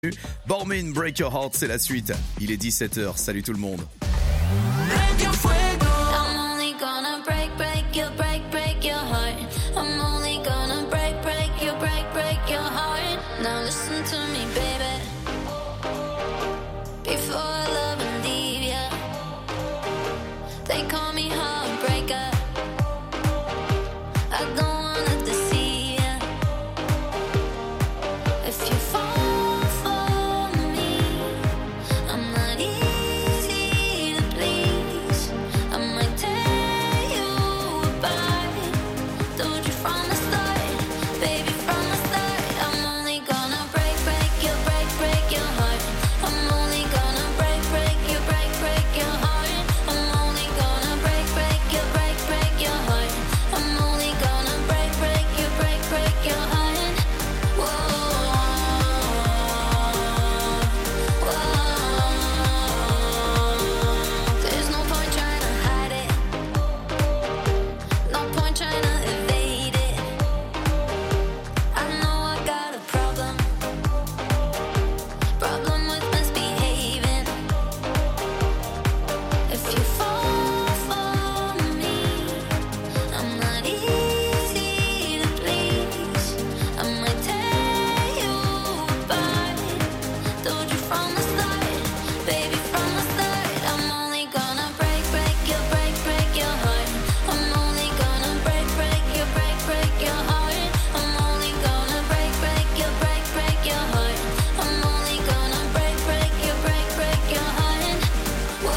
Bormin, Break Your Heart, c'est la suite. Il est 17h, salut tout le monde. I'm only gonna break your heart. I'm only gonna break your heart. Now listen to me, baby. Before I love and leave ya, they call me heartbreaker. I don't wanna deceive ya. If you fall for me, I'm not easy to please. I might tear you apart. Told you from the start, baby, from the start. I'm only gonna break your heart. I'm only gonna break your heart. I'm only gonna break your heart. I'm only gonna break your heart. Whoa, whoa. There's no point trying to hide it. No point trying to evade it. I know I got a problem with misbehaving. If you fall for me, I'm not easy to please. I might tear you apart. Told you from the start, baby, from the start. I'm only gonna break your heart. I'm only gonna break your heart. I'm only gonna break your heart. I'm only gonna break your heart. Whoa,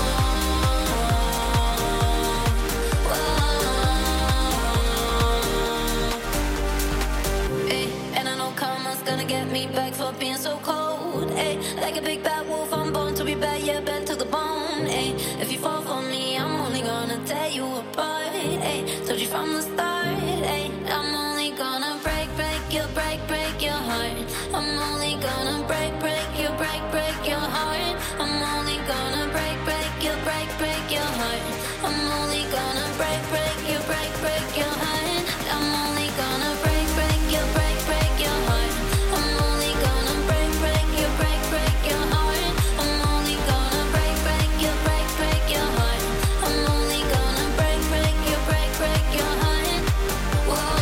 whoa. Hey, and I know karma's gonna get me back for being so cold. Hey, like a big bad wolf, I'm born to be bad, yeah, bad to the bone. Hey, if you fall for me, I'm only gonna tear you apart. Hey, told you from the start. Hey, I'm only gonna break your heart. I'm only gonna break your heart. I'm only gonna break your heart. I'm only gonna break your heart. I'm only gonna break your heart. I'm only gonna break your heart. I'm only gonna break your heart. I'm only gonna break your heart. Whoa,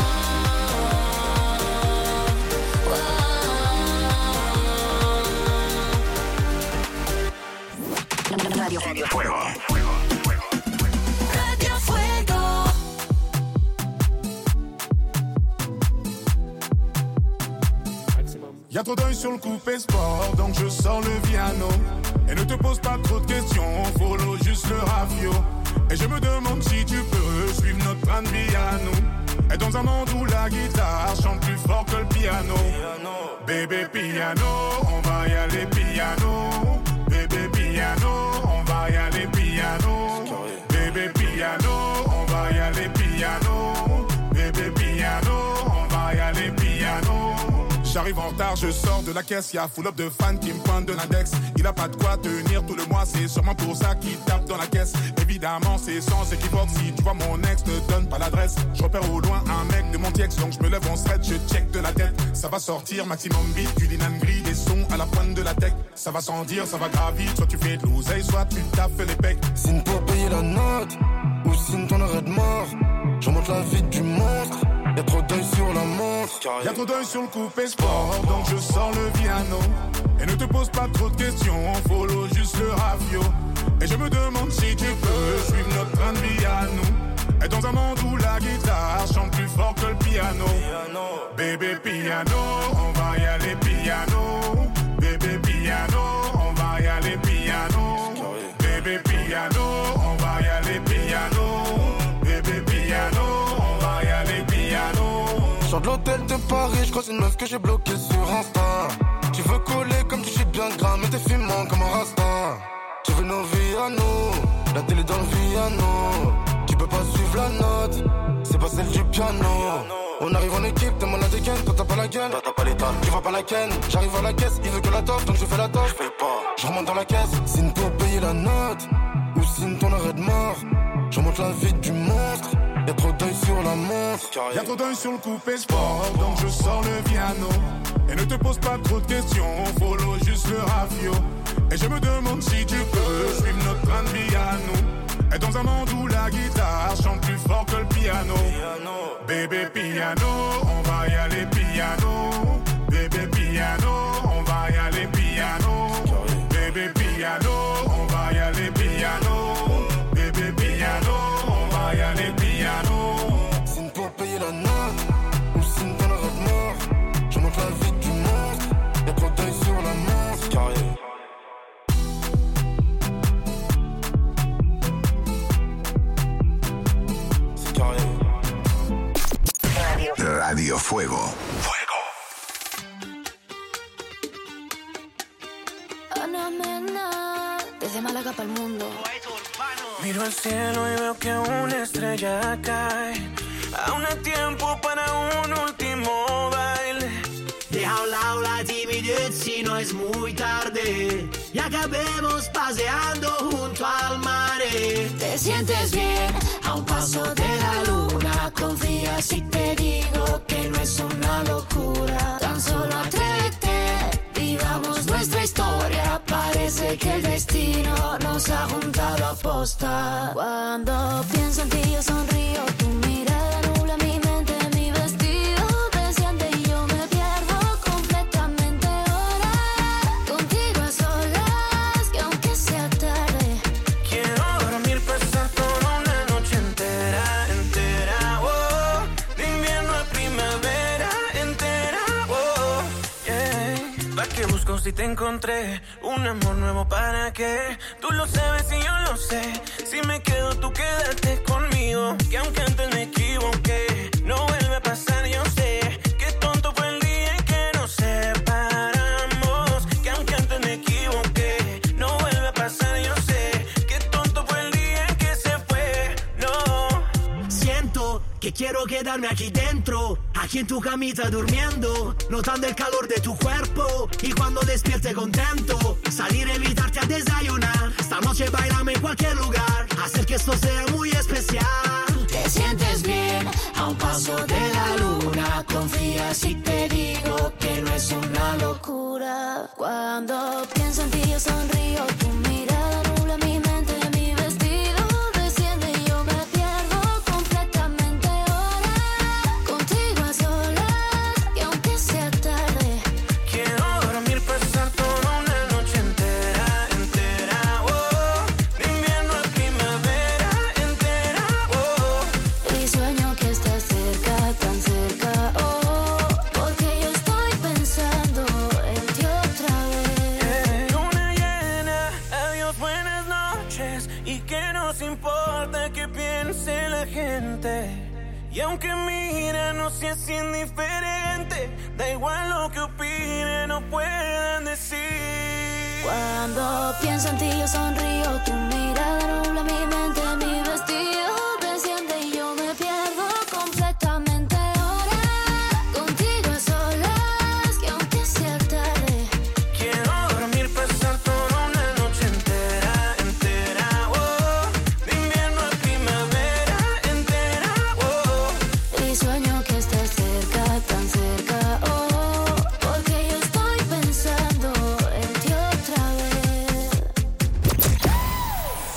Radio Fuego. Radio Fuego. Y'a trop d'œil sur le coupé sport, donc je sors le piano. Et ne te pose pas trop de questions, follow juste le rafio. Et je me demande si tu peux suivre notre train de vie à nous. Et dans un monde où la guitare chante plus fort que le piano. Bébé piano, on va y aller piano. Bébé piano, on va y aller piano. Bébé piano, on va y aller piano. Bébé piano, on va y aller piano. J'arrive en retard, je sors de la caisse, y'a full up de fans qui me pointent de l'index. Il a pas de quoi tenir tout le mois, c'est sûrement pour ça qu'il tape dans la caisse. Évidemment, c'est sans équivoque, si tu vois mon ex, ne donne pas l'adresse. Je repère au loin un mec de mon ex, donc je me lève en stretch, je check de la tête. Ça va sortir, maximum beat, du linan gris, des sons à la pointe de la tech. Ça va sans dire, ça va gravir, soit tu fais de l'oseille, soit tu taffes les pecs. Signe pour payer la note, ou signe ton arrêt de mort. Je remonte la vie du monstre, y'a trop d'œil sur la montre. Y'a trop d'œil sur le coupé sport, donc je sors le piano. Et ne te pose pas trop de questions, follow juste le rafio. Et je me demande si tu peux suivre notre train de vie à nous. Et dans un monde où la guitare chante plus fort que le piano. Bébé piano, on va y aller piano. Bébé piano, on va y aller piano. Bébé piano, on va y aller piano. Bébé piano, on va y aller piano. Sors de l'hôtel de Paris, je croise une meuf que j'ai bloquée sur Insta. Tu veux coller comme tu chies bien gras, mais t'es fumant comme un rasta. Tu veux nos vies à nous, la télé dans le piano. Tu peux pas suivre la note, c'est pas celle du piano. On arrive en équipe, t'es mon adéquane, toi t'as pas la gueule, toi t'as pas l'état. Tu vois pas la ken, j'arrive à la caisse, il veut que la toffe, donc je fais la toffe. Je paye pas, je remonte dans la caisse, signe pour payer la note, ou signe ton arrêt de mort. Je remonte la vie du monstre. Y'a trop d'œil sur la montre. Y'a trop d'œil sur le coupé sport, donc je sors le piano. Et ne te pose pas trop de questions, follow juste le rafio. Et je me demande si tu peux suivre notre train de vie à nous. Et dans un monde où la guitare chante plus fort que le piano. Bébé piano, on va y aller piano. Bébé piano, on va y aller piano. Bébé piano, on va y aller piano. Bébé piano, on va y aller piano. Signe pour payer la note, ou signe ton arrêt de mort. Je monte la vie du monstre. Y'a trop d'œil sur la montre. Carré. Radio Fuego. Ana Mena, desde Málaga para el mundo. Miro al cielo y veo que una estrella cae. Aún hay tiempo para un último baile. Deja a un lado la timidez si no es muy tarde. Y acabemos paseando junto al mar. Te sientes bien a un paso de la luna. Confía si te digo que no es una locura. Tan solo atrévete, vivamos nuestra historia. Parece que el destino nos ha juntado a posta. Cuando pienso en ti yo sonrío. Tu mirada nubla mi mente, mi vestido desciende y yo me pierdo completamente ahora. Contigo a solas, que aunque sea tarde, quiero dormir, pasar toda una noche entera, entera, oh. De invierno a primavera, entera, oh, yeah. ¿Pa' qué busco si te encontré? Un amor nuevo, ¿para qué? Tú lo sabes y yo lo sé. Si me quedo, tú quédate conmigo. Que aunque antes me equivoqué, no vuelve a pasar, yo sé. Qué tonto fue el día en que nos separamos. Que aunque antes me equivoqué, no vuelve a pasar, yo sé. Qué tonto fue el día en que se fue, no. Siento que quiero quedarme aquí dentro, aquí en tu camita durmiendo, notando el calor de tu cuerpo. Y cuando despierte contento, salir a invitarte a desayunar. Esta noche bailame en cualquier lugar, hacer que esto sea muy especial. te sientes bien a un paso de la luna. Confía si te digo que no es una locura. Cuando pienso en ti yo sonrío. Tu mirada nubla mi mente, mi vestido desciende y yo me pierdo completamente ahora. Contigo a solas, y aunque sea tarde, quiero dormir, pasar toda una noche entera, entera, oh. De invierno a primavera, entera, oh. y sueño que estás cerca, tan cerca, oh. Porque yo estoy pensando en ti otra vez. Luna llena, adiós, buenas noches. Y que nos importa que piense la gente. Y aunque mira, no seas indiferente. Da igual lo que opinen o puedan decir. Cuando pienso en ti yo sonrío. Tu mirada nubla mi mente, mi vestido desciende y yo me pierdo completamente ahora. Contigo a solas, que aunque sea tarde, quiero dormir, pasar toda una noche entera, entera, oh. De invierno a primavera, entera, oh. y sueño que estás cerca, tan cerca, oh. Porque yo estoy pensando en ti otra vez.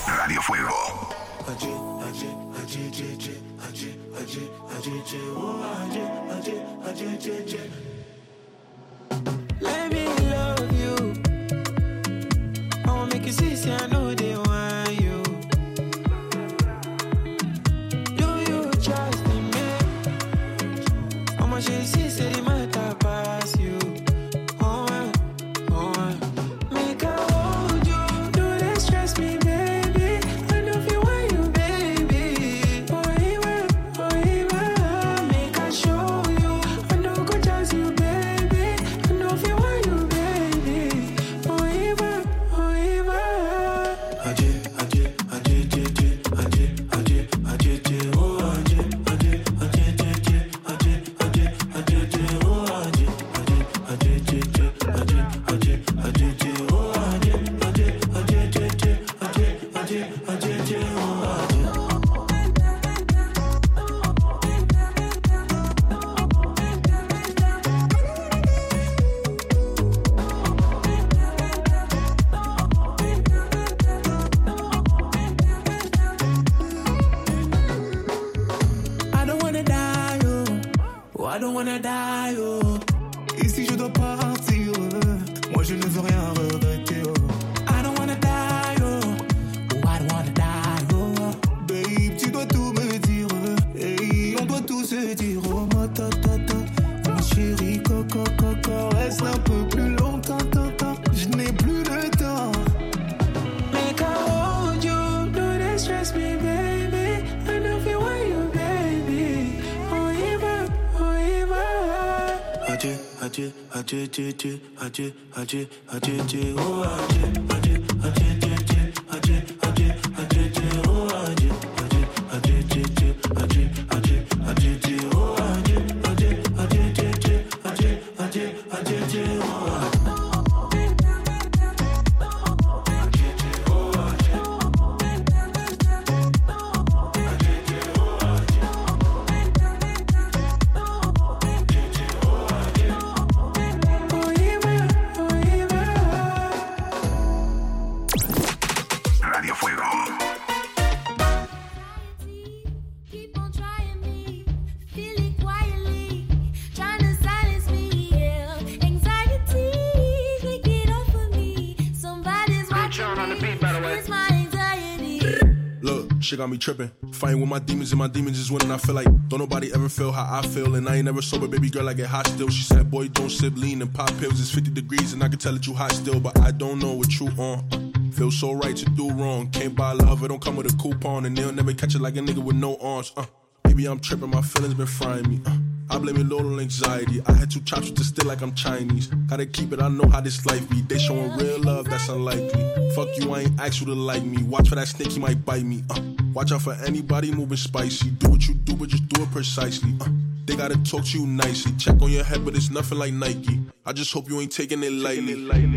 Shit got me tripping, fighting with my demons, and my demons is winning. I feel like don't nobody ever feel how I feel, and I ain't never sober, baby girl, I get hot still. She said, boy, don't sip lean and pop pills. It's 50 degrees, and I can tell that you hot still, but I don't know what you on. Feel so right to do wrong. Can't buy love, it don't come with a coupon, and they'll never catch it like a nigga with no arms. Baby, I'm tripping, my feelings been frying me. I blame it all on anxiety. I had 2 chops with the stick like I'm Chinese. Gotta keep it, I know how this life be. They showing real love, that's unlikely. Fuck you, I ain't asked you to like me. Watch for that snake, he might bite me. Watch out for anybody moving spicy. Do what you do, but just do it precisely. They gotta talk to you nicely. Check on your head, but it's nothing like Nike. I just hope you ain't taking it lightly.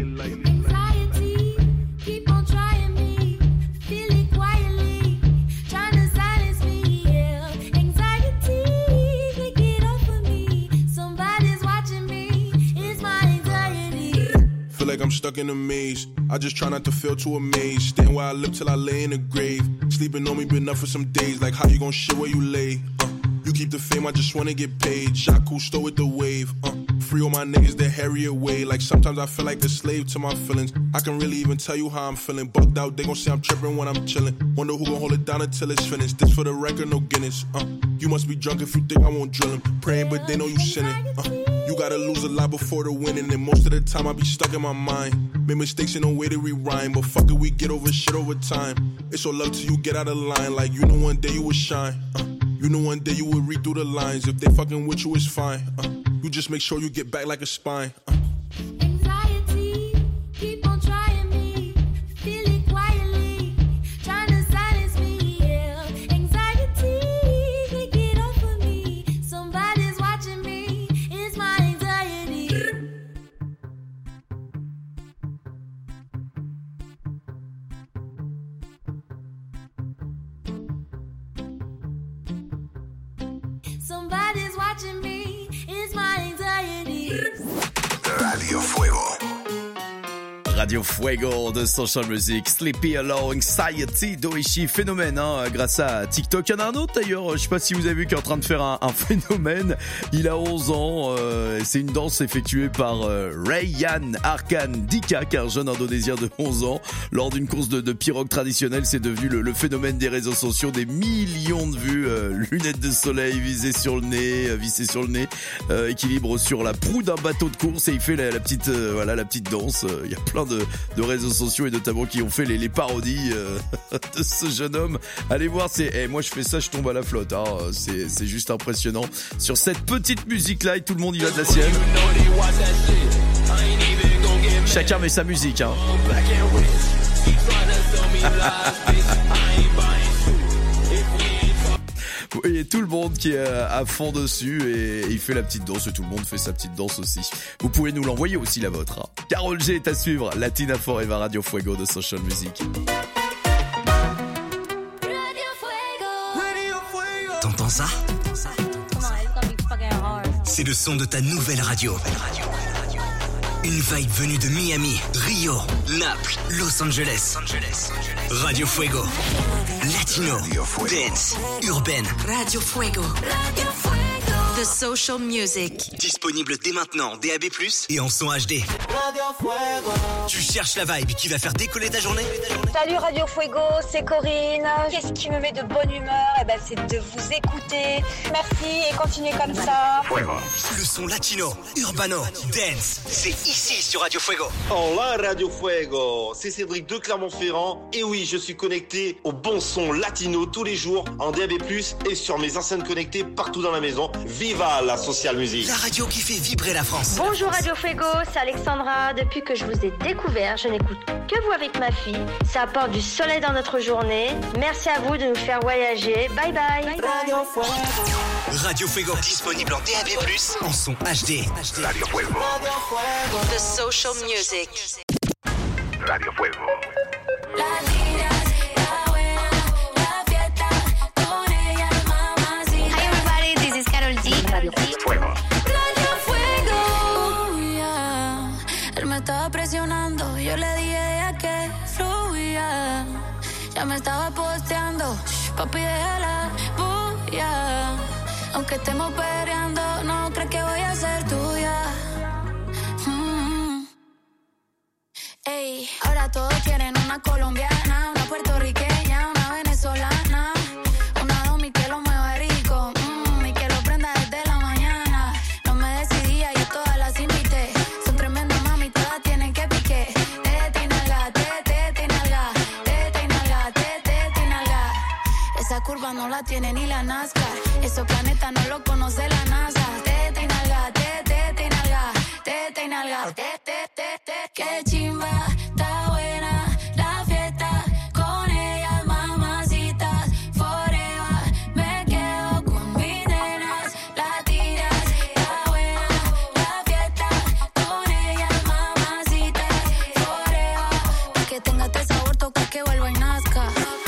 Anxiety, keep on trying me. Feel it quietly, trying to silence me. Yeah. Anxiety, take it off of me. Somebody's watching me. It's my anxiety. Feel like I'm stuck in a maze. I just try not to feel too amazed. Staying where I live till I lay in the grave. Sleeping on me been up for some days. Like how you gon' shit where you lay? You keep the fame, I just wanna get paid. Jacques Cousteau with the wave. Free all my niggas, they harry away. Like sometimes I feel like a slave to my feelings. I can really even tell you how I'm feeling. Bugged out, they gon' say I'm tripping when I'm chilling. Wonder who gon' hold it down until it's finished. This for the record, no Guinness. You must be drunk if you think I won't drill him. Praying, but they know you sinning. You gotta lose a lot before the winning. And most of the time I be stuck in my mind. Made mistakes in no way to rewind. But fuck it, we get over shit over time. It's all love till you get out of line. Like you know one day you will shine. You know one day you will read through the lines. If they fucking with you, it's fine. You just make sure you get back like a spine. Anxiety, keep on trying me. Feel it quietly, trying to silence me. Yeah. Anxiety, take it off of me. Somebody's watching me. It's my anxiety. Somebody's watching me. It's my anxiety. Radio Fuego. Radio Fuego de Social Music, Sleepy Alone, Anxiety, Doichi, phénomène grâce à TikTok. Il y en a un autre d'ailleurs, je sais pas si vous avez vu, qui est en train de faire un phénomène. Il a 11 ans, c'est une danse effectuée par Rayyan Arkan Dika, qui est un jeune indonésien de 11 ans. Lors d'une course de pirogue traditionnelle, c'est devenu le phénomène des réseaux sociaux, des millions de vues, lunettes de soleil vissées sur le nez, équilibre sur la proue d'un bateau de course, et il fait la petite danse. Il y a plein de réseaux sociaux et notamment qui ont fait les parodies de ce jeune homme. Allez voir, moi je fais ça, je tombe à la flotte. C'est juste impressionnant. Sur cette petite musique là, et tout le monde y va de la sienne. Chacun met sa musique. Vous voyez tout le monde qui est à fond dessus et il fait la petite danse et tout le monde fait sa petite danse aussi. Vous pouvez nous l'envoyer aussi la vôtre. Karol G est à suivre, Latina Forever, Radio Fuego de Social Music. T'entends ça? C'est le son de ta nouvelle radio. Une vibe venue de Miami, Rio, Naples, Los Angeles. Radio Fuego. Latino, dance, urbaine. Radio Fuego. The Social Music. Disponible dès maintenant, DAB+, et en son HD. Radio Fuego. Tu cherches la vibe qui va faire décoller ta journée? Salut Radio Fuego, c'est Corinne. Qu'est-ce qui me met de bonne humeur? C'est de vous écouter. Merci et continuez comme ça. Fuego. Le son latino, urbano, dance, c'est ici sur Radio Fuego. Hola Radio Fuego, c'est Cédric de Clermont-Ferrand. Et oui, je suis connecté au bon son latino tous les jours en DAB+, et sur mes enceintes connectées partout dans la maison Viva la social music. La radio qui fait vibrer la France. Bonjour Radio Fuego, c'est Alexandra. Depuis que je vous ai découvert, je n'écoute que vous avec ma fille. Ça apporte du soleil dans notre journée. Merci à vous de nous faire voyager. Bye bye. Radio Fuego. Radio Fuego, disponible en DAB+, en son HD. Radio Fuego. The social music. Radio Fuego. Fuego. Radio Fuego. Yeah. Él me estaba presionando, yo le dije que fluya. Ya me estaba posteando, papi déjala bulla. Aunque estemos peleando, no crees que voy a ser tuya. Ey, ahora todos quieren una colombiana, una puertorriqueña, una venezolana. Una domi que lo mueva rico, y que lo prenda desde la mañana. No me decidía, yo todas las invité. Son tremendas mami, todas tienen que pique. Tete y nalga, tete y nalga, tete y nalga, tete y nalga. Esa curva no la tiene ni la NASCAR. Esos planetas no lo conoce la NASA. Tete y nalga, tete y nalga, tete y nalga, tete. Qué chimba, está buena la fiesta. Con ellas mamacitas, forever. Me quedo con mis nenas latinas. Está buena la fiesta. Con ellas mamacitas, forever. Pa' que tenga este sabor, toca que vuelva y nazca.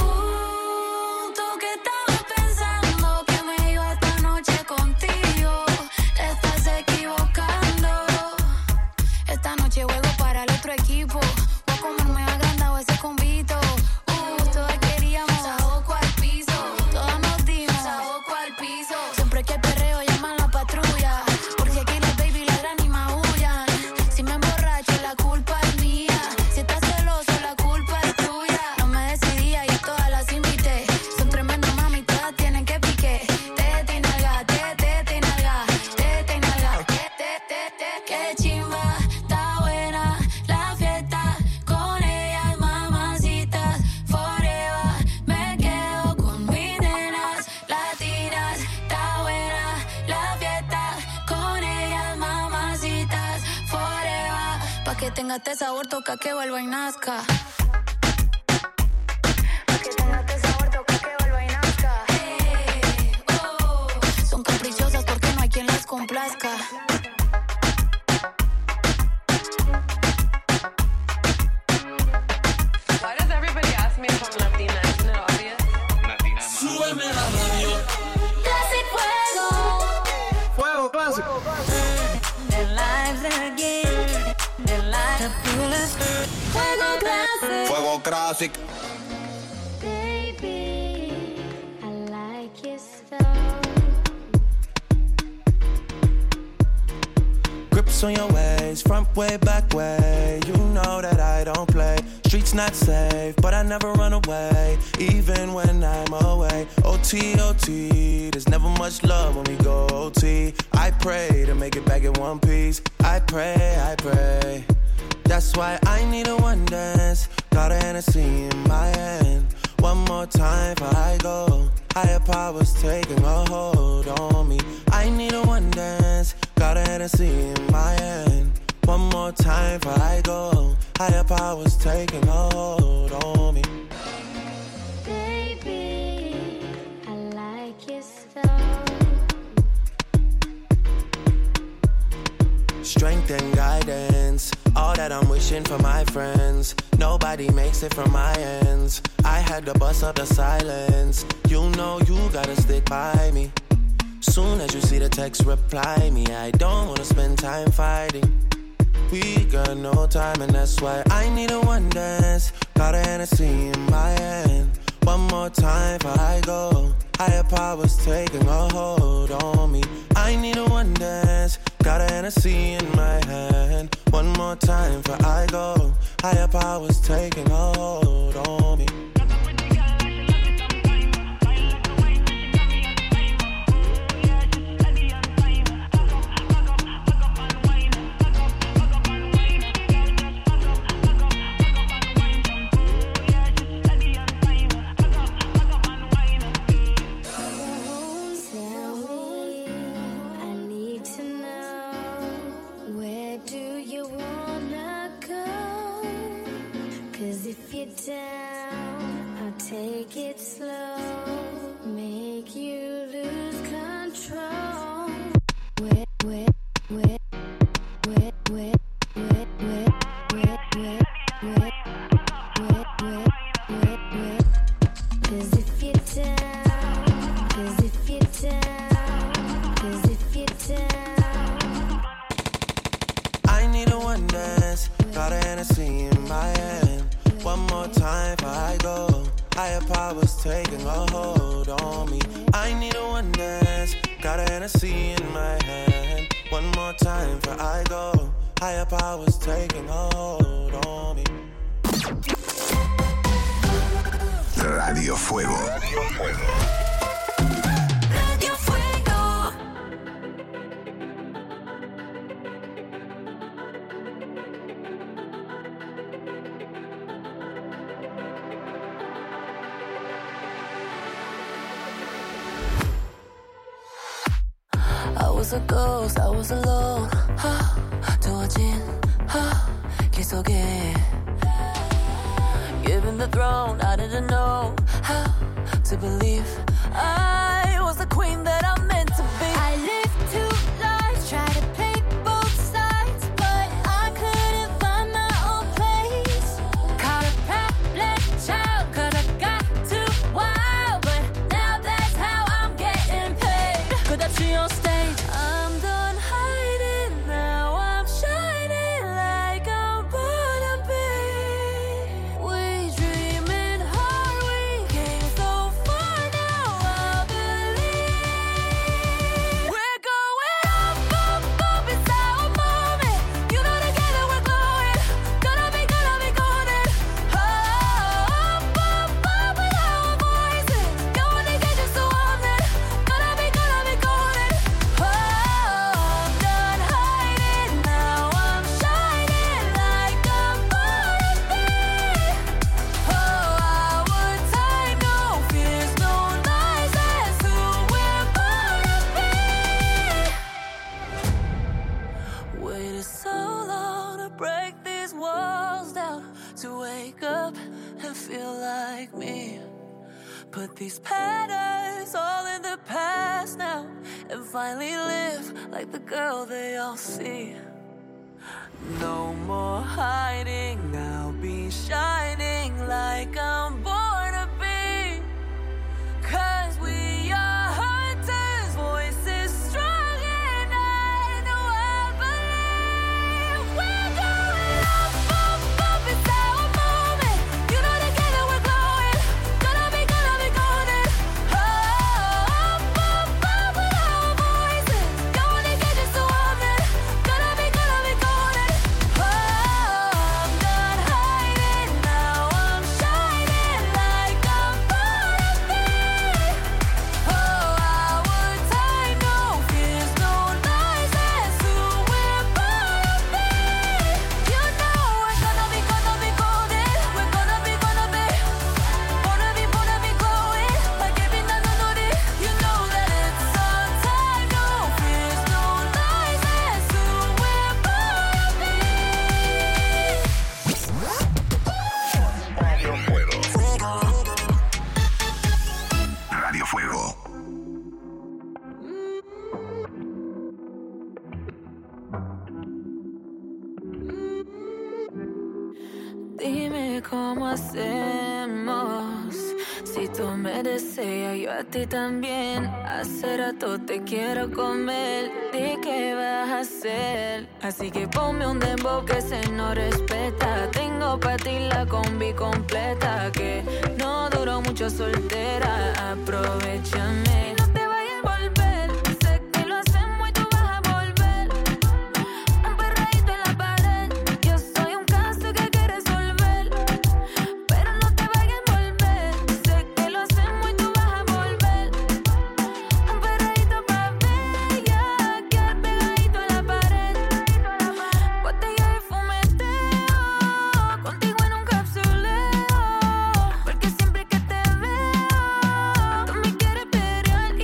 Tú que estabas pensando que me iba esta noche contigo, te estás equivocando. Esta noche juego para el otro equipo. Voy a comerme agrandado ese convito. Todas queríamos saoco al piso. Todas nos dimos saoco al piso. Siempre que perreo llaman la patrulla. Porque aquí las baby ladran y maullan. Si me emborracho la culpa es mía. Si estás celoso la culpa es tuya. No me decidía y todas las invité. Son tremendas mami, todas tienen que pique. Tete y nalga, tete y nalga, tete y nalga, tete. Qué chimba, está buena la fiesta. Con ellas mamacitas, forever. Me quedo con mis nenas latinas. Está buena la fiesta. Con ellas mamacitas, forever. Pa' que tenga este sabor, toca que vuelva y nazca. Pa' que tenga este sabor, toca que vuelva y nazca. Son caprichosas porque no hay quien las complazca. Why does everybody ask me if I'm Latina? Isn't it obvious? Súbeme la radio. Classic Fuego. Fuego clásico. Their lives again. Their lives Fuego Classic. Fuego Classic. Baby, I like your stuff. Grips on your ways, front way, back way. You know that I don't play. Streets not safe, but I never run away, even when I'm away. OT, OT, there's never much love when we go OT. I pray to make it back in one piece. I pray, I pray. That's why I need a one dance. Got a Hennessy in my hand. One more time before I go. Higher powers taking a hold on me. I need a one dance. Got a Hennessy in my hand. One more time before I go. Higher powers taking a hold on me. Baby, I like your stuff. Strength and guidance, all that I'm wishing for my friends. Nobody makes it from my ends. I had to bust up the silence. You know you gotta stick by me. Soon as you see the text, reply me. I don't wanna spend time fighting. We got no time and that's why I need a one dance. Got a Hennessy in my hand. One more time before I go. Higher powers taking a hold on me. I need a one dance. Got a Hennessy in my hand. One more time before I go. Higher powers taking a hold on me. got a Hennessy in my hand. One more time before I go. Higher powers taking a hold on me. I need a one dance, got a Hennessy in my hand. One more time before I go. Higher powers taking a hold on me. Radio Fuego. Radio Fuego. Radio Fuego. I was a ghost, I was alone. 두어진 길 속에 given the throne, I didn't know how to believe I was the queen that I'm meant to be. I lived two lives, tried to play both sides, but I couldn't find my own place. Caught a problem child, 'cause I got too wild, but now that's how I'm getting paid. 끝없이 on stage, I'm done hiding, now I'm shining like I'm born to be. We dreaming hard, we came so far, now I believe. We're going up, up, up, it's our moment. You know together we're glowing, gonna be golden. Up, up, up with our voices. You wanna get just so on it, gonna be golden. Oh, I'm done hiding, now I'm shining like I'm born to be. Oh, our time, no fears, no lies, that's who we're born to be. waited so long to break these walls down, to wake up and feel like me. Put these patterns all in the past now, and finally live like the girl they all see. No more hiding, I'll be shining like I'm born to be. 'Cause we are hunters, voices strong, and I know I believe. We're going up, up, up, it's our moment. You know together we're glowing, gonna be golden. Oh, up, up, up with our voices. You wanna get just so on it, gonna be golden. Oh, I'm done hiding, now I'm shining like I'm born to be. Oh, our time, no fears, no lies, that's who we're born to be. You know we're gonna be golden. We're gonna be glowing like every night on it. You know that it's our time, no fears, no lies, that's who we're born to be. Radio Fuego. Radio Fuego. Dime cómo hacemos. Si tú me deseas, yo a ti también. Hace rato te quiero comer. Di qué vas a hacer. Así que ponme un dembow que se no respeta. Tengo pa' ti la combi completa. Que no duró mucho soltera. Aprovechame. No te vayas a volver. Sé que lo hacemos y tú vas a volver. Un perreíto en la pared. Yo soy un caso que hay que resolver. Pero no te vayas a volver. Sé que lo hacemos y tú vas a volver. Un perreíto pa' bella, que pegadito a la pared. Botella de fumeteo, contigo en un capsuleo. Porque siempre que te veo, tú me quieres perrear y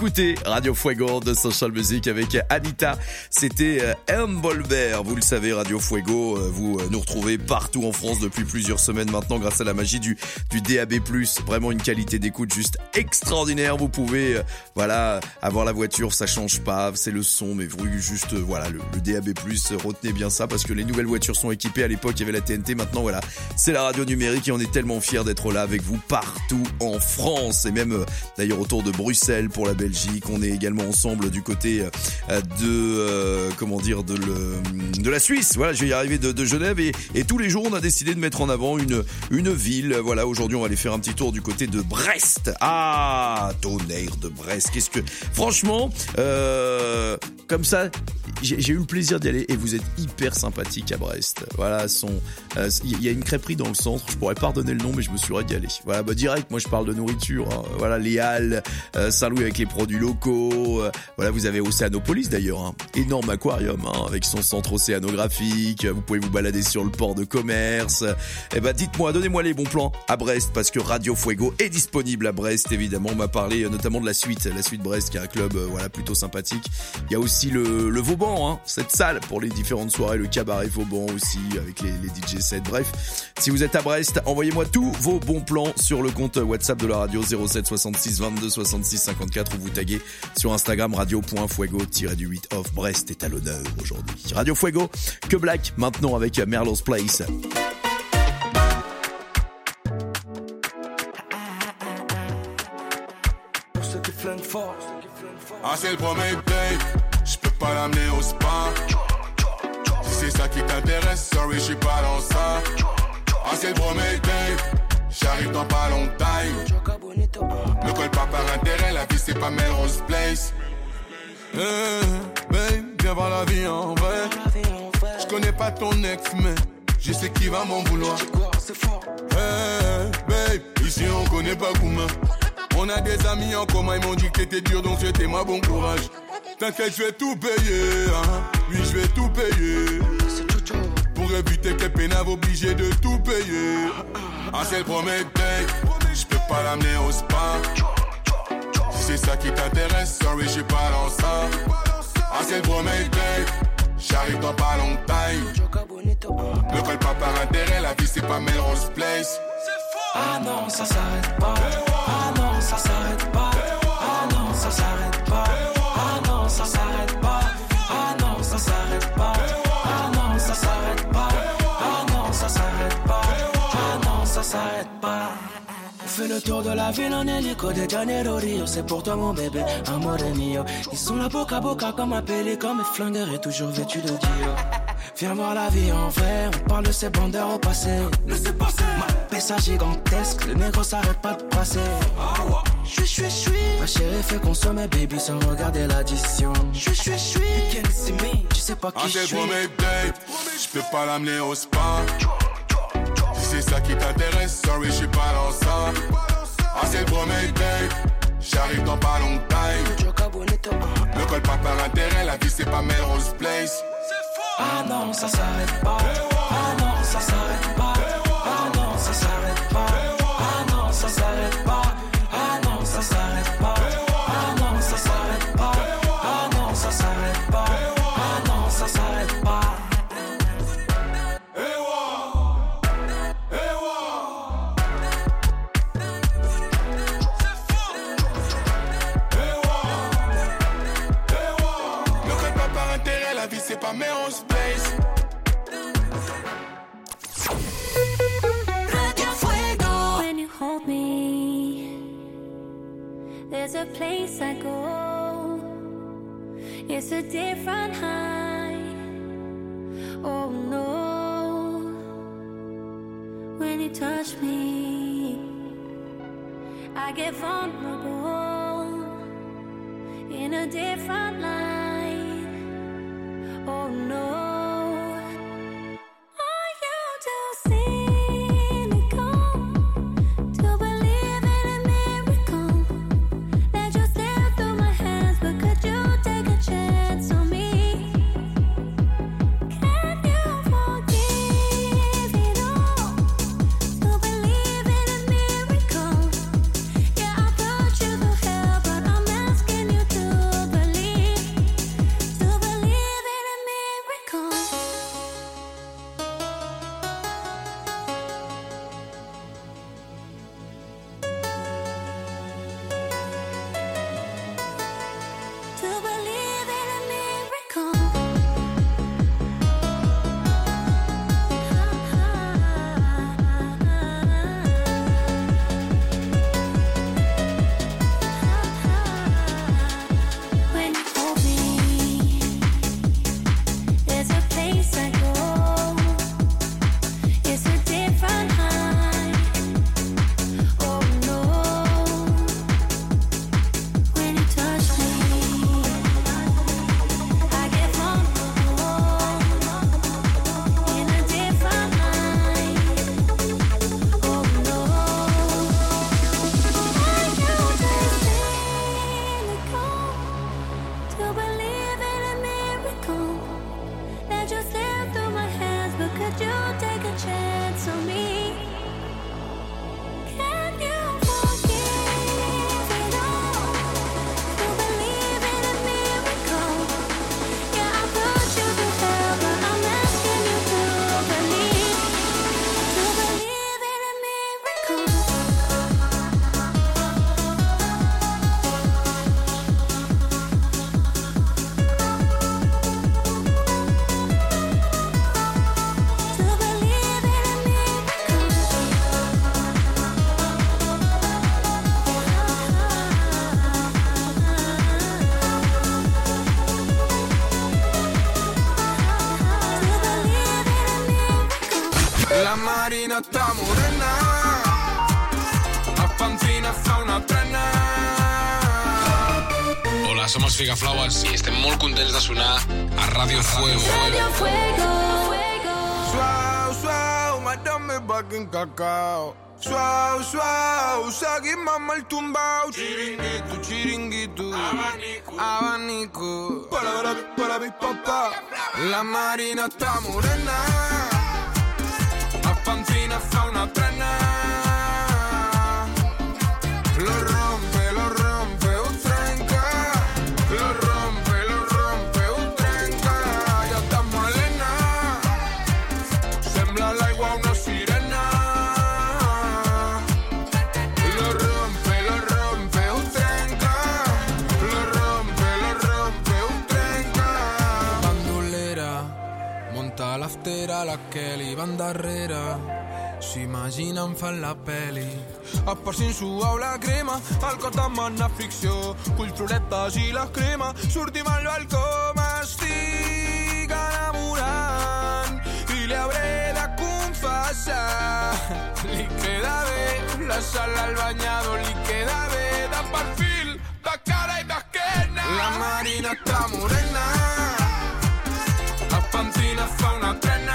écoutez Radio Fuego de Social Music avec Anita. C'était Envolver. Vous le savez, Radio Fuego, vous nous retrouvez partout en France depuis plusieurs semaines maintenant grâce à la magie du DAB+. Vraiment une qualité d'écoute juste extraordinaire. Vous pouvez, avoir la voiture, ça change pas, c'est le son, mais vous juste, le DAB+, retenez bien ça parce que les nouvelles voitures sont équipées. À l'époque, il y avait la TNT. Maintenant, c'est la radio numérique et on est tellement fiers d'être là avec vous partout en France et même d'ailleurs autour de Bruxelles pour la Belgique. On est également ensemble du côté de la Suisse. Voilà, je vais y arriver de Genève et tous les jours on a décidé de mettre en avant une ville. Voilà, aujourd'hui on va aller faire un petit tour du côté de Brest. Ah, tonnerre de Brest. Franchement, comme ça, j'ai eu le plaisir d'y aller et vous êtes hyper sympathique à Brest. Voilà, il y a une crêperie dans le centre. Je pourrais pas redonner le nom, mais je me suis régalé. Voilà, direct. Moi, je parle de nourriture. Hein. Voilà, les Halles, Saint-Louis avec les produits locaux. Vous avez Océanopolis d'ailleurs, hein. Énorme aquarium, hein, avec son centre océanographique. Vous pouvez vous balader sur le port de commerce. Dites-moi, donnez-moi les bons plans à Brest parce que Radio Fuego est disponible à Brest. Évidemment, on m'a parlé notamment de la suite Brest, qui est un club plutôt sympathique. Il y a aussi le Vauban, hein, cette salle pour les différentes soirées, le cabaret Vauban aussi avec les DJ sets. Bref, si vous êtes à Brest, envoyez-moi tous vos bons plans sur le compte WhatsApp de la radio 07 66 22 66 54 ou vous taguez sur Instagram radio.fuego-8 off. Brest est à l'honneur aujourd'hui. Radio Fuego, que Black maintenant avec Merlo's Place. C'est le premier date, je peux pas l'amener au spa. Si c'est ça qui t'intéresse, sorry, je suis pas dans ça. C'est le premier date, j'arrive dans pas longtemps. Ne colle pas par intérêt, la vie c'est pas Melrose Place. Babe, viens voir la vie en vrai. Je connais pas ton ex, mais je sais qui va m'en vouloir. Babe, ici on connaît pas Gouma. On a des amis en commun, ils m'ont dit que t'étais dur, donc souhaitez-moi bon courage. T'inquiète, je vais tout payer, hein. Oui, je vais tout payer. Pour éviter que pénave obligé de tout payer. C'est le premier date, je peux pas l'amener au spa. Si c'est ça qui t'intéresse, sorry, je suis pas dans ça. C'est le premier date, j'arrive dans pas longtemps. Ne colle pas par intérêt, la vie c'est pas Melrose Place. Ah non, ça s'arrête pas. Ah non, ça s'arrête pas. Ah non, ça s'arrête pas. Ah non, ça s'arrête pas. Ah non, ça s'arrête pas. Ah non, ça s'arrête pas. Ah non, ça s'arrête pas. Ah non, ça s'arrête pas. On fait le tour de la ville en hélico de Janeiro Rio. C'est pour toi mon bébé, amore mio. Ils sont là boca à boca comme un pélican. Mes flingueurs est toujours vêtu de Dio. Viens voir la vie en vrai, on parle de ces bandeurs au passé. Laissez passer. Ma pessa gigantesque, le négro s'arrête pas de passer. Chui. Ma chérie fait consommer baby sans regarder l'addition. Chui. Tu sais pas qui je suis. C'est le premier date, je peux pas l'amener au spa. Si c'est ça qui t'intéresse, sorry, je suis pas dans ça. C'est le premier date, j'arrive dans pas longtemps. Ne colle pas par intérêt, la vie c'est pas Melrose Place. Ah non, ça s'arrête pas. Ah non, ça s'arrête pas. Ah non, ça s'arrête pas. Ah non, ça s'arrête pas. Ah non, ça s'arrête pas. Ah non, ça s'arrête pas. Ah non, ça s'arrête pas. Ah non, ça s'arrête pas. Ne colle pas par intérêt, la vie c'est pas Melrose Place. When you hold me, there's a place I go. It's a different high. Oh no. When you touch me, I get vulnerable in a different light. Oh no. Asking you La Marina està morena, a Pancina fa una trena. Hola, som els Figaflaues i estem molt contents de sonar a Radio Fuego. Radio Fuego. Suau, suau, madame bakin cacao. Suau, suau, seguim amb el tumbao. Chiringuito, chiringuito, abanico, abanico. Para mi papá. La Marina està morena, a Pancina fa una trena. Lo rompe, ho trenca. Lo rompe, ho trenca. Ja està malena, sembla l'aigua una sirena. Lo rompe, ho trenca. Lo rompe, ho trenca. Bandolera, monta l'aftera, la Kelly van darrere. S'imaginen fan la peli. Esparcint suau la crema, el cos demana fricció. Culturetes i la crema, sortim al balcó. M'estic enamorant i li hauré de confessar. Li queda bé la sala al banyador, li queda bé de perfil, de cara i d'esquena. La Marina està morena, a Pancina fa una trena.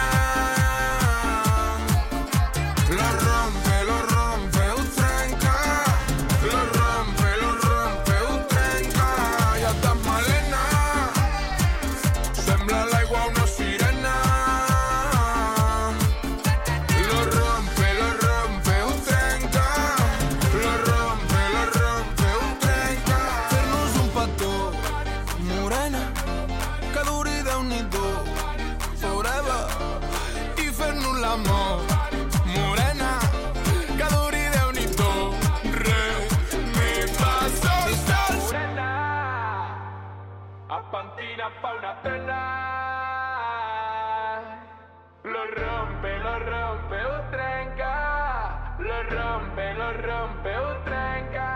Lo rompe, ho trenca. Lo rompe, ho trenca. Ja està malena, sembla l'aigua una sirena. Lo rompe, ho trenca. Lo rompe, ho trenca. Fer-nos un petó, morena, que duri Déu-n'hi-do, forever, i fer-nos l'amor. Morena, que duri Déu-n'hi-do, re, mi, fa, sol, sol. Morena, a Pancina fa una trena. Lo rompe, ho trenca. Lo rompe, ho trenca.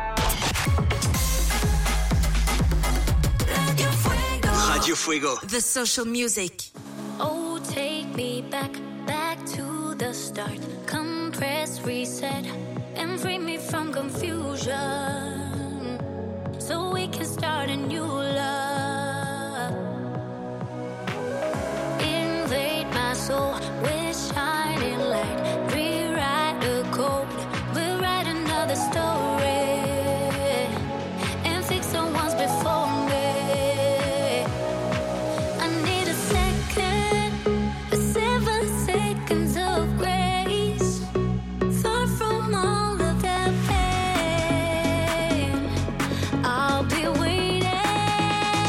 Radio Fuego. The social music. Oh, take me back to the start. Compress, reset, and free me from confusion, so we can start a new love. Invade my soul with shining light. Rewrite the code, we'll write another story, and fix the ones before me. I need a second, 7 seconds of grace, far from all of that pain. I'll be waiting.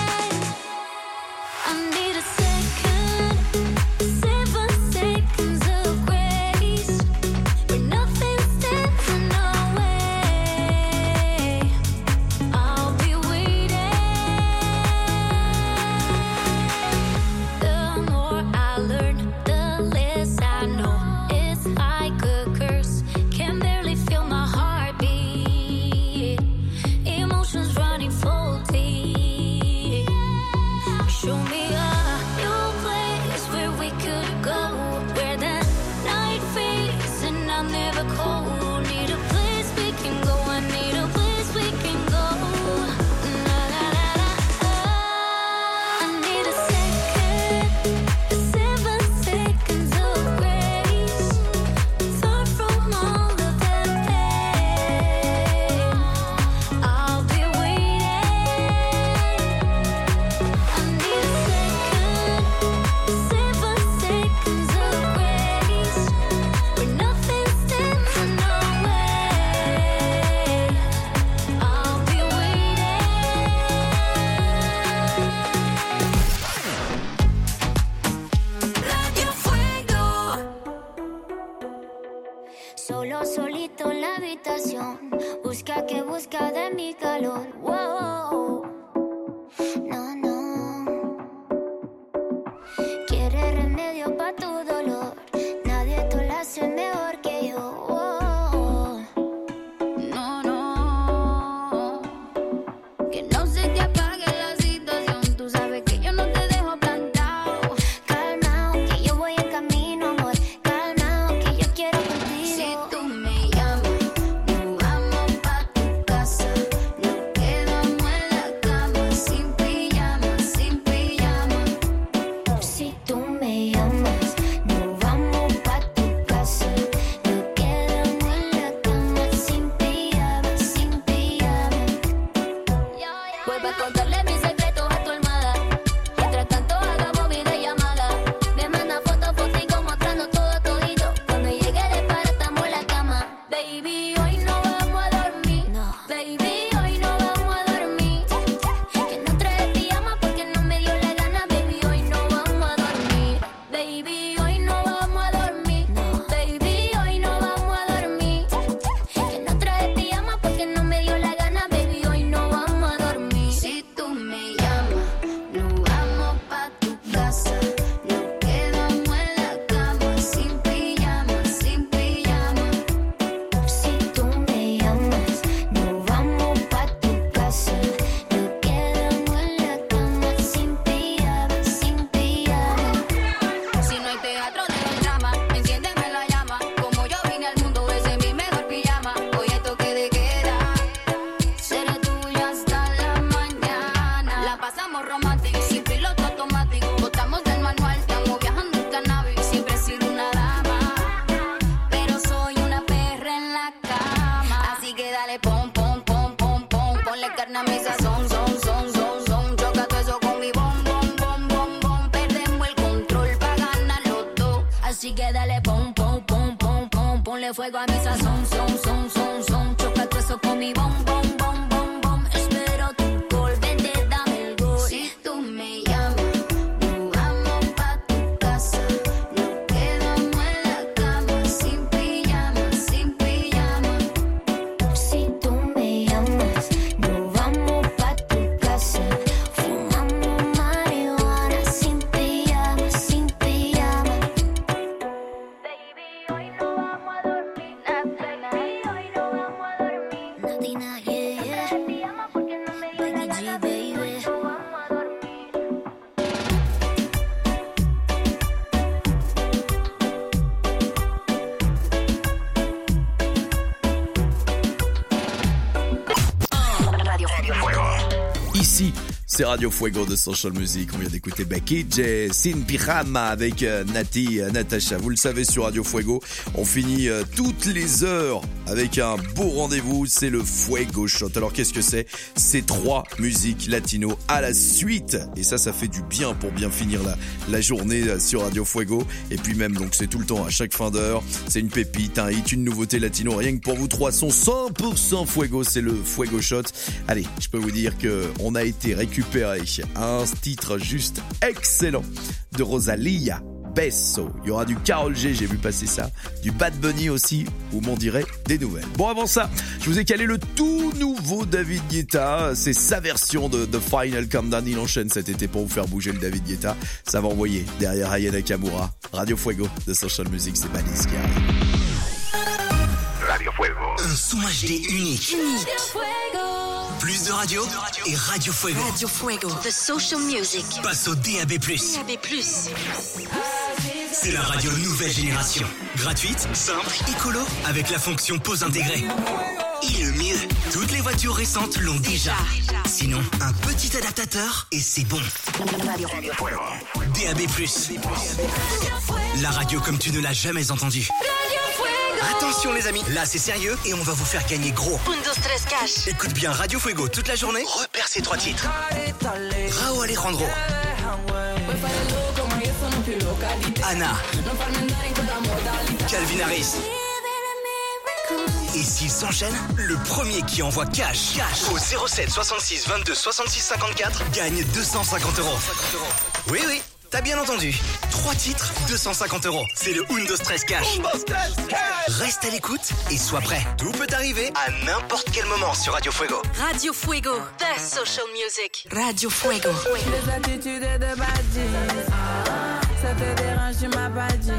Así que dale pom, pom, pom, pom, pom. Ponle fuego a mi sazón, son, son, son, son. Choca todo eso con mi bom, bom, bom, bom, bom. Espero tu gol, vente, dame el gol. Si tú me llamas, nos vamos pa' tu casa. Nos quedamos en la cama, sin pijama, sin pijama. Si tú me llamas, nos vamos pa' tu casa. Fumamos marihuana, sin pijama, sin pijama. Baby, hoy no vamos a dormir, baby, hoy no vamos a dormir. Natina, yeah, yeah. En pijama porque no me dio la gana, baby, hoy no vamos a dormir. Radio Fuego. Ici, c'est Radio Fuego de Social Music. On vient d'écouter Becky J, Sin Pijama avec Nati, Natacha. Vous le savez, sur Radio Fuego, on finit toutes les heures avec un beau rendez-vous. C'est le Fuego Shot. Alors, qu'est-ce que c'est? C'est 3 musiques latino à la suite. Et ça fait du bien pour bien finir la journée sur Radio Fuego. Et puis même, donc, c'est tout le temps, à chaque fin d'heure. C'est une pépite, un hit, une nouveauté latino. Rien que pour vous 3 sons 100% Fuego. C'est le Fuego Shot. Allez, je peux vous dire que on a été récupéré un titre juste excellent de Rosalia, Beso. Il y aura du Karol G, j'ai vu passer ça, du Bad Bunny aussi, ou m'en dirait des nouvelles. Bon, avant ça, je vous ai calé le tout nouveau David Guetta. C'est sa version de The Final Countdown. Il enchaîne cet été pour vous faire bouger le David Guetta. Ça va envoyer derrière Aya Nakamura. Radio Fuego de Social Music, c'est Banis qui arrive. Radio Fuego. Un son HD unique. Plus de radio et Radio Fuego. Radio Fuego. The Social Music. Passe au DAB+. C'est la radio nouvelle génération. Gratuite, simple, écolo, avec la fonction pause intégrée. Et le mieux, toutes les voitures récentes l'ont déjà. Sinon, un petit adaptateur et c'est bon. DAB+. La radio comme tu ne l'as jamais entendue. Attention les amis, là c'est sérieux et on va vous faire gagner gros. Puntos 3 cash. Écoute bien Radio Fuego toute la journée. Repère ces 3 titres. Rao Alejandro, Anna, Calvin Harris. Et s'ils s'enchaînent, le premier qui envoie cash au 07 66 22 66 54 gagne 250 €. Oui, t'as bien entendu. 3 titres, 250 €. C'est le Undos 13 Cash. Reste à l'écoute et sois prêt. Tout peut arriver à n'importe quel moment sur Radio Fuego. Radio Fuego. The Social Music. Radio Fuego. Les attitudes de badis. Ça te dérange, tu m'as pas dit.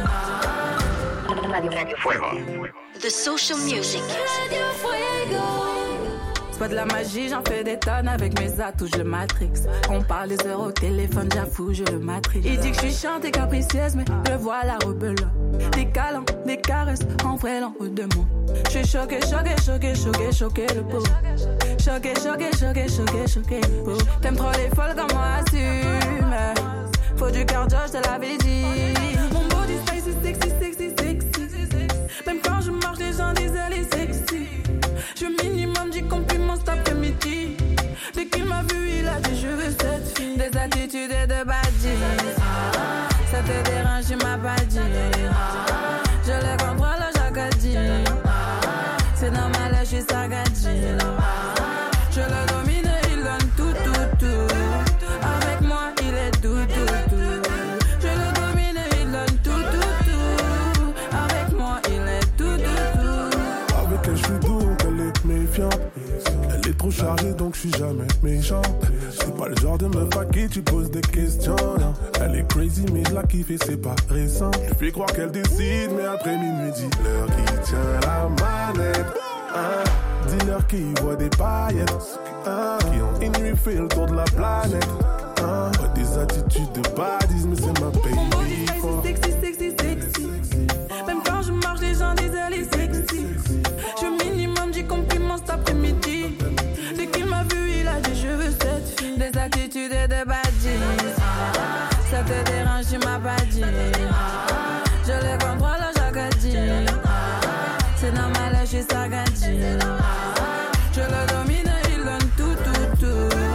Radio Fuego. The Social Music. Radio Fuego. C'est pas de la magie, j'en fais des tonnes avec mes atouts, je le matrix. On parle des heures au téléphone, j'avoue, je le matrix. Il dit que je suis chiante et capricieuse, mais je vois la rebelle. Des câlins, des caresses, en vrai l'en haut de moi. Je suis choquée, le pauvre. Choquée, le pauvre. T'aimes trop les folles comme moi, assume. Faut du cardio, je te l'avais dit. Mon body sexy. Même quand je marche, les gens disent elle est sexy. Je minimum 10 compliments cet après-midi. Dès qu'il m'a vu, il a dit je veux cette fille. Des attitudes et de badis. Ça te dérange, tu m'as pas dit. Je le contrôle chaque dit. C'est normal, je suis sagadji. Je le domine, il donne tout. Avec moi, il est tout. Je le domine, il donne tout. Avec moi, il est tout. Avec elle, je suis doux, donc elle est méfiante. Elle est trop chargée, donc je suis jamais méchant. C'est pas le genre de meuf à qui tu poses des questions, non. Elle est crazy, mais je la kiffe et c'est pas récent. Je fais croire qu'elle décide, mais après minuit, dis-leur qui tient la manette. Dis-leur qui voit des paillettes. Qui ont une nuit fait le tour de la planète. Des attitudes de badis, mais c'est ma baby. Sexy. Même quand je marche, les gens disent elle est sexy. Je minimum 10 compliments cet après-midi. Dès qu'il m'a vu, il a dit je veux cette fille. Des attitudes et de badis. Ça te dérange, tu m'as pas dit. Je le contrôle chaque dit. C'est normal, je suis sagadji. Je le domine, il donne tout.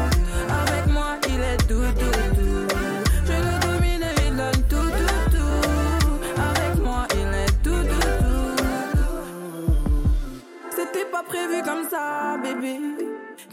Avec moi, il est tout. Je le domine, il donne tout.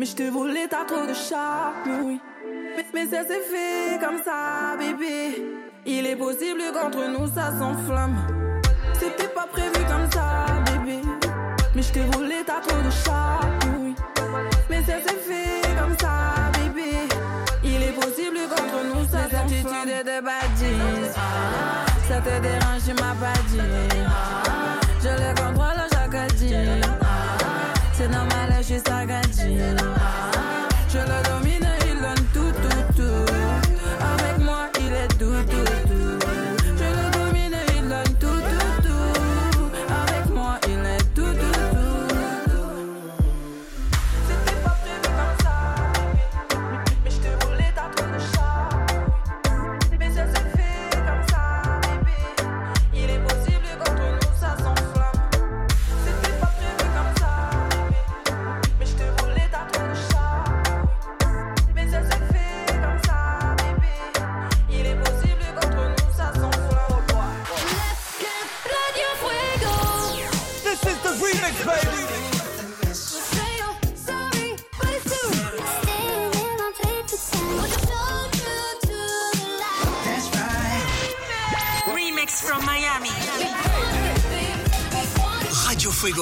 je te voulais, t'as trop de charme, oui. Mais ça s'est fait comme ça, bébé. Il est possible qu'entre nous ça s'enflamme. C'était pas prévu comme ça, bébé. Mais je te voulais, t'as trop de charme, oui. Mais ça s'est fait comme ça, bébé. Il est possible qu'entre nous ça s'enflamme. Cette attitude de badis, ça te dérange, tu m'as pas dit. Je le contrôle chaque dit. C'est normal, je suis sagadji. Je le domine, il donne tout, tout, tout. Avec moi, il est tout, tout, tout. Je le domine, il donne tout, tout, tout. Avec moi, il est tout, tout, tout. C'était pas prévu comme ça, mais je te voulais, t'as trop de charme. Mais ça s'est fait comme ça, bébé. Il est possible qu'entre nous ça s'enflamme. C'était pas prévu comme ça, mais je te voulais, t'as trop de charme. Mais ça s'est fait comme ça, bébé. Il est possible qu'entre nous ça s'enflamme. Radio Fuego. This is the remix, baby. Sorry, but it's true. Staying in on tape to hold you to the light. That's right. Remix from Miami. Radio Fuego.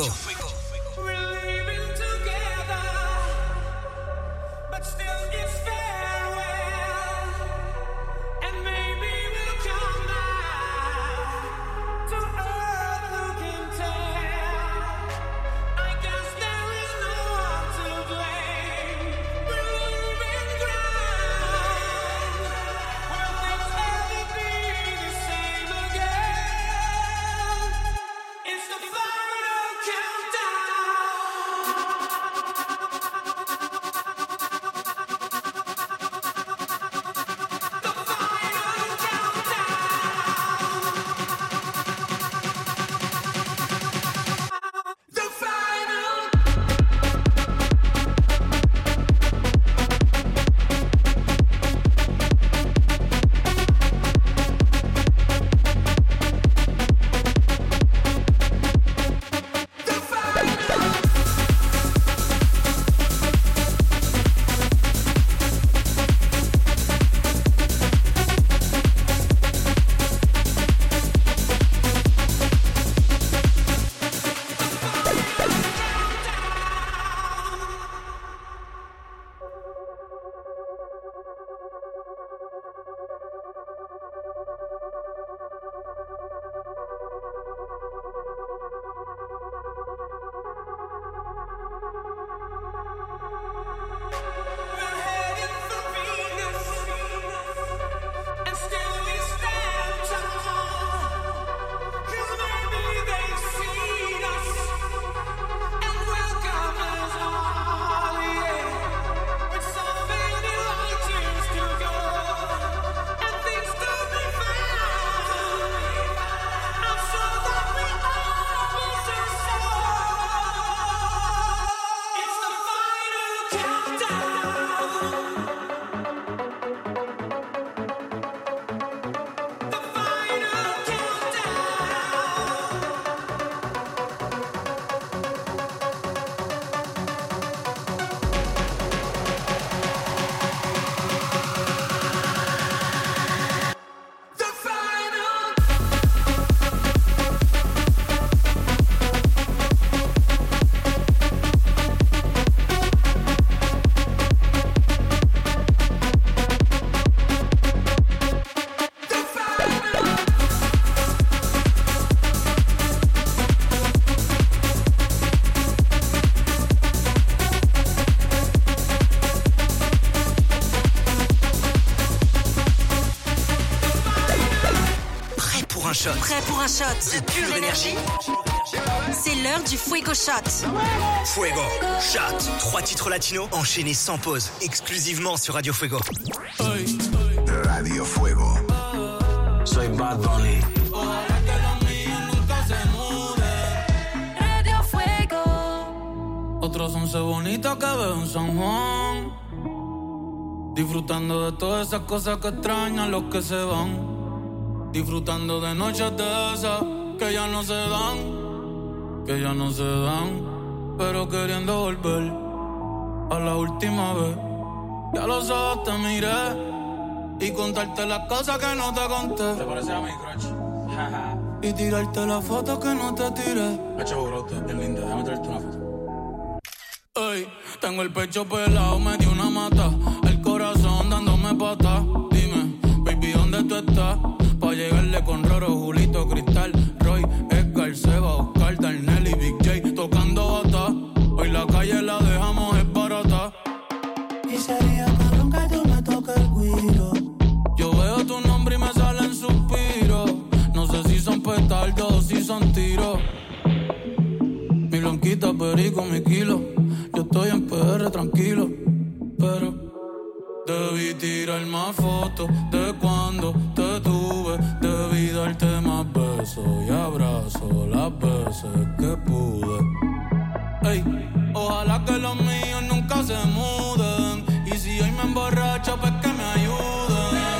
It's the shot. Prêt pour un shot de pure énergie? C'est l'heure du Fuego Shot. Fuego Shot. 3 titres latinos enchaînés sans pause, exclusivement sur Radio Fuego. Radio Fuego. Soy Bad Bunny. Radio Fuego. Otros once bonitas que veo en San Juan, disfrutando de todas esas cosas que extrañan los que se van. Disfrutando de noches de esas que ya no se dan, pero queriendo volver. a la última vez. Y a los ojos te miré y contarte las cosas que no te conté. ¿Te parece a mi crush? Y tirarte las fotos que no te tiré. Hacho, bro, bien linda, déjame traerte una foto. Ey, tengo el pecho pelado, me dio una mata. El corazón dándome patas. Dime, baby, ¿dónde tú estás? Pa' llegarle con Roro, Julito, Cristal, Roy, Edgar, Seba, Oscar, Darnell y Big J tocando bata. Hoy la calle la dejamos es barata. Y sería cabrón que tú me toques el guiro. Yo veo tu nombre y me salen suspiros. No sé si son petardos o si son tiros. Mi blanquita, perico, mi kilo. Yo estoy en PR tranquilo, pero debí tirar más fotos de cuando te tuve. Debí darte más besos y abrazos las veces que pude. Ey, ojalá que los míos nunca se muden. Y si hoy me emborracho, pues que me ayuden.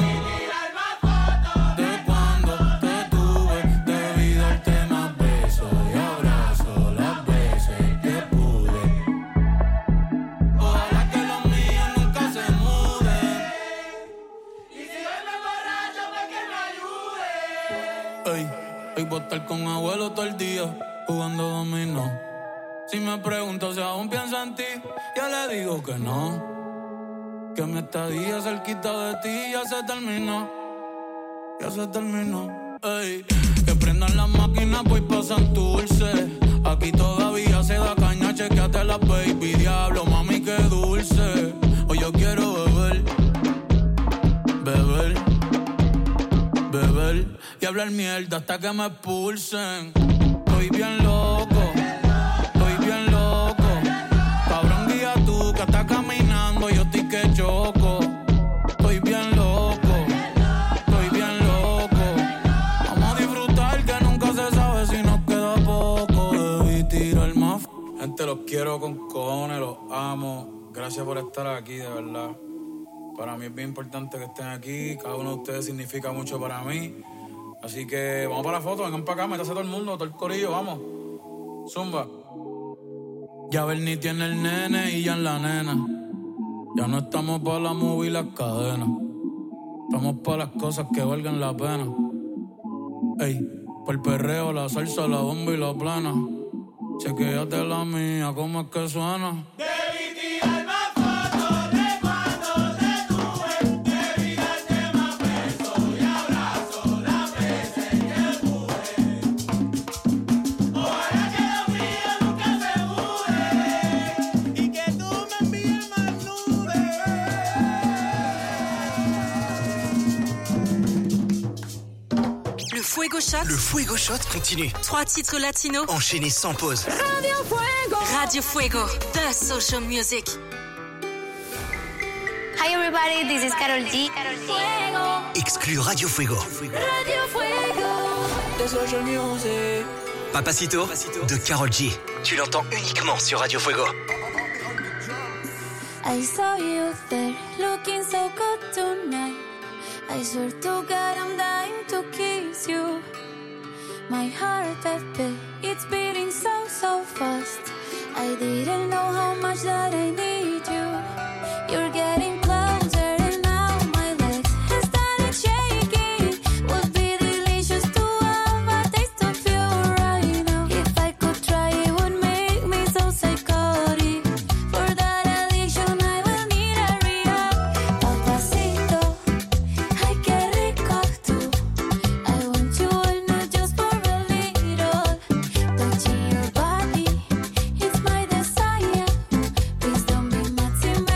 Voy a estar con abuelo todo el día jugando dominó. Si me pregunto si aún pienso en ti, ya le digo que no. Que mi estadía cerquita de ti ya se terminó. Ya se terminó. Ey, que prendan las máquinas pues pasan dulce. Aquí todavía se da caña, chequeate las baby. Diablo, mami, qué dulce. Hoy yo quiero beber. Beber. Beber y hablar mierda hasta que me expulsen. Estoy bien loco, estoy bien loco. Cabrón, guía tú que estás caminando, yo estoy que choco. Estoy bien loco, estoy bien loco. Vamos a disfrutar que nunca se sabe si nos queda poco. Debí tirar más. Gente, los quiero con cojones, los amo. Gracias por estar aquí, de verdad. Para mí es bien importante que estén aquí. Cada uno de ustedes significa mucho para mí. Así que vamos para la foto. Vengan para acá, métase todo el mundo, todo el corillo, vamos. Zumba. Ya Bernie tiene el nene y ya en la nena. Ya no estamos para la movie y las cadenas. Estamos para las cosas que valgan la pena. Ey, por el perreo, la salsa, la bomba y la plana. Chequéate la mía, ¿cómo es que suena? Le Fuego Shot continue. 3 titres latinos enchaînés sans pause. Radio Fuego. Radio Fuego, the social music. Hi everybody, this is Karol G. Fuego. Exclu Radio Fuego. Radio Fuego. The social music. Papacito de Karol G. Tu l'entends uniquement sur Radio Fuego. I saw you there, looking so good tonight. I swear to God I'm dying to kiss you. My heart, baby, it's beating so, so fast. I didn't know how much that I need you. You're getting closer and now my legs have started shaking. Would be delicious to have a taste of you right now. If I could try, it would make me so psychotic. For that addiction I will need a rehab. Papacito, ay qué rico actúo. I want you all, not just for a little. Touching your body, it's my desire. Please don't be mad, see me.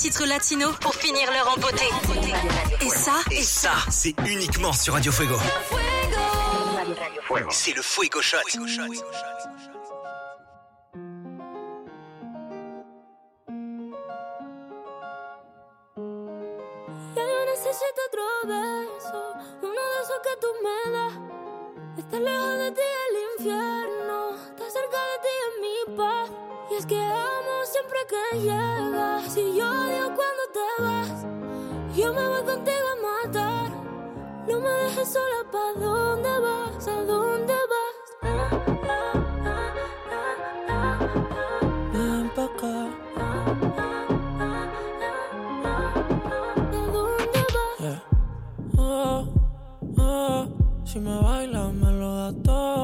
titres latinos pour finir l'heure en beauté. Et ça, c'est uniquement sur Radio Fuego. C'est le Fuego Shot. Ya yo necesito otro beso, uno de esos que tú me das. Estar lejos de ti es el infierno, estar cerca de ti es mi paz. Y es que amo siempre que llegas, y yo odio cuando te vas. Yo me voy contigo a matar, no me dejes sola. ¿Pa' dónde vas? ¿A dónde vas? Ven pa' acá. Si me bailas me lo das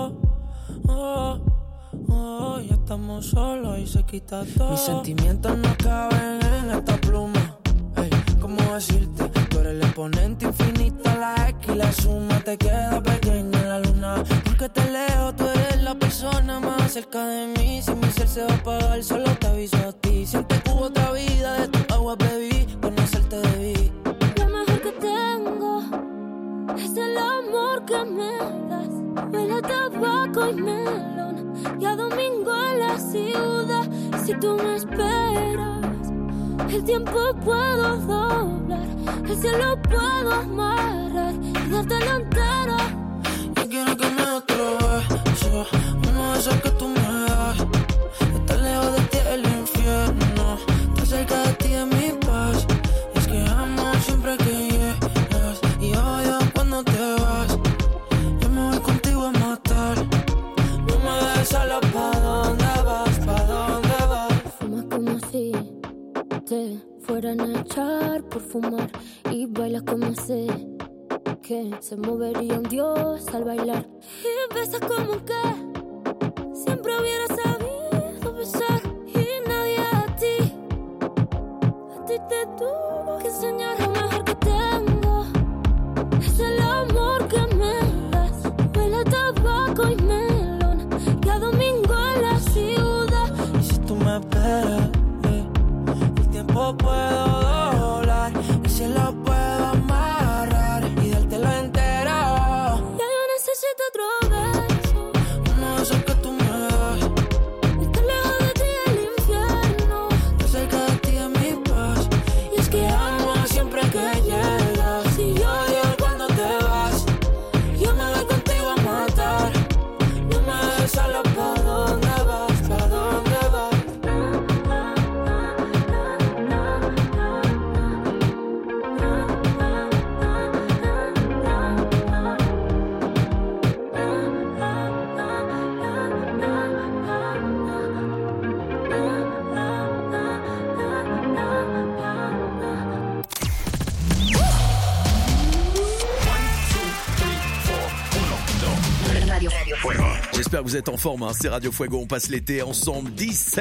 todo. Ya estamos solos y se quita todo. Mis sentimientos no caben en esta pluma. Ey, ¿cómo decirte? Tú eres el exponente infinito, la X y la suma te queda pequeña en la luna. Porque te leo, tú eres la persona más cerca de mí. Si mi ser se va a apagar, solo te aviso a ti. Siente que hubo otra vida, de tu agua bebí, conocerte debí. Lo mejor que tengo es el amor que me das. Huele a tabaco y melón, y a domingo en la ciudad. Si tú me esperas, el tiempo puedo doblar, el cielo puedo amarrar y dártelo entero. Yo quiero que me des otro beso, uno de esos que tú me das. Estar lejos de ti es el infierno, estar cerca de ti es mi paz. Y es que amo siempre que llegas, y odio cuando te vas. Yo me voy contigo a matar, no me dejes sola. ¿Pa' dónde vas? ¿Pa' dónde vas? Fumas como si te fueran a echar por fumar, y bailas como sé que se movería un dios al bailar. Y besas como que siempre hubiera sabido besar, y nadie a ti te tuvo que enseñar. Lo mejor que tengo es el amor que me das. Huele a tabaco y melón, y a domingo en la ciudad. Y si tú me esperas, el tiempo puedo doblar, el cielo puedo amarrar y dártelo entero. Ya yo necesito otro beso, uno de esos que tú me das. estar lejos de ti es el infierno, Estar cerca de ti es mi paz. y es que Amo siempre que llegas, y yo odio cuando te vas. Yo me voy contigo a matar, no me dejes sola. ¿Pa' dónde vas? ¿Pa' dónde vas? J'espère que vous êtes en forme, hein. C'est Radio Fuego, on passe l'été ensemble. 17